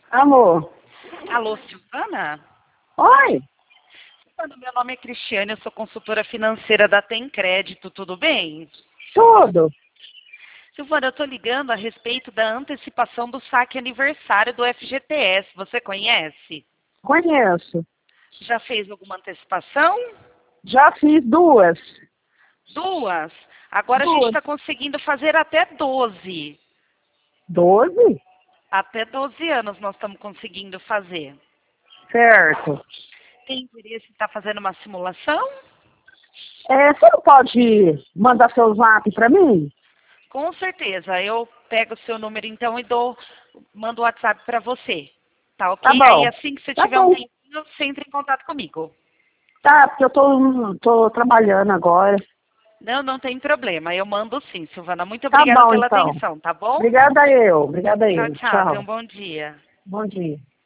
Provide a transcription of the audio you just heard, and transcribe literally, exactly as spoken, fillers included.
Alô? Alô, Silvana? Oi? Silvana, meu nome é Cristiane, eu sou consultora financeira da Tem Crédito, tudo bem? Tudo? Silvana, eu estou ligando a respeito da antecipação do saque aniversário do F G T S, você conhece? Conheço. Já fez alguma antecipação? Já fiz duas. Duas? Agora a gente Duas. está conseguindo fazer até doze. Doze? Até doze anos nós estamos conseguindo fazer. Certo. Tem interesse em estar fazendo uma simulação? É, você não pode mandar seu zap para mim? Com certeza. Eu pego o seu número então e dou, mando o WhatsApp para você. Tá Tá ok? Aí bom. assim que você Tá tiver um bom. tempinho, você entra em contato comigo. Tá, porque eu tô, tô trabalhando agora. Não, não tem problema. Eu mando sim, Silvana. Muito Tá obrigada bom, pela então. atenção, tá bom? Obrigada eu. Obrigada Tchau, eu. tchau. Tenha um Tchau. bom dia. Bom dia.